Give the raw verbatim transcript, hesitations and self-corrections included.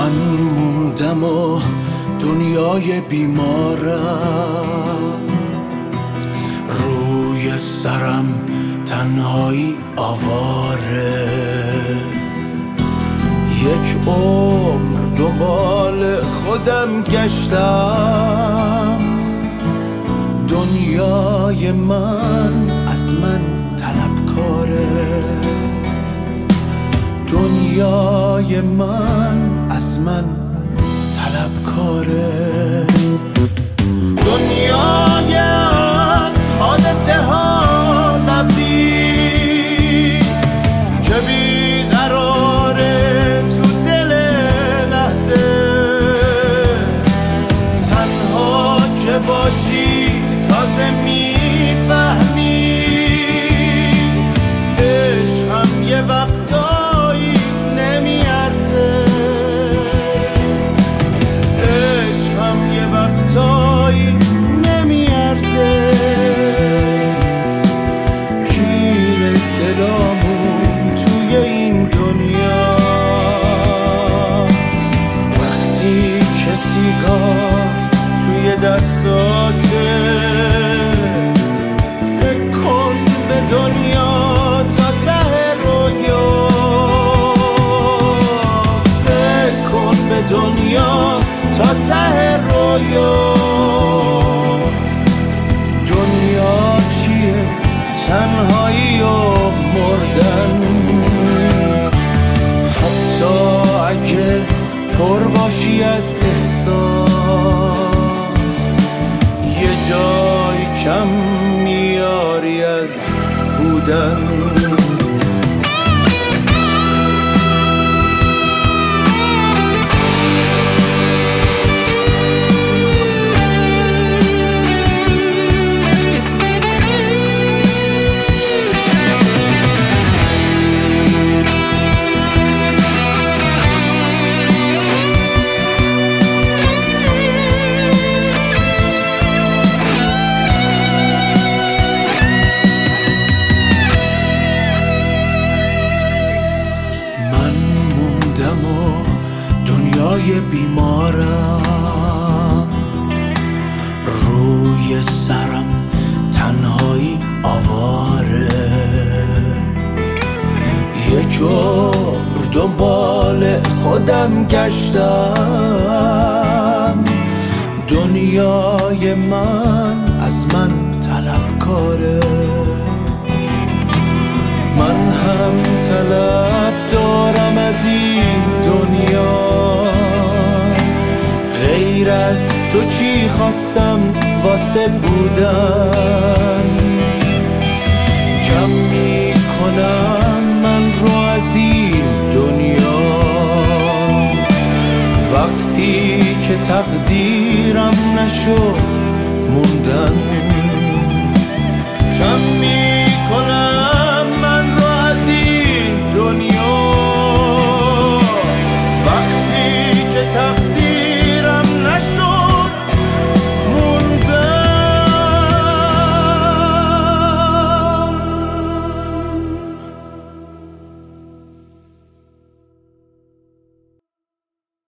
من موندم و دنیای بیمارم، روی سرم تنهایی آواره. یک عمر دنبال خودم گشتم، دنیای من از من طلبکاره. دنیای من از من طلبکاره. دنیای از حادثه ها لبریز که بیقراره تو دل لحظه. تنها که باشی تازه میفهمی عشق هم یه وقتایی نمیارزه. عشق هم یه وقتایی نمیارزه. گیر دلامون توی این دنیا وقتی که سیگار توی دستاته. فکر کن به دنیا تا ته رویا، فکر کن به دنیا تا ته رویا. دنیا چیه؟ تنهایی و مردن. حتی اگه پر باشی از احساس، یه جای کم میاری از بودن. دنیای بیمارم، روی سرم تنهایی آواره. یک عمر دنبال خودم گشتم، دنیای من از من طلبکاره. من هم طلب دارم از این دنیا، غیر از تو چی خواستم واسه بودن. جمع می کنم من رو از این دنیا وقتی که تقدیرم نشد موندن. جمع می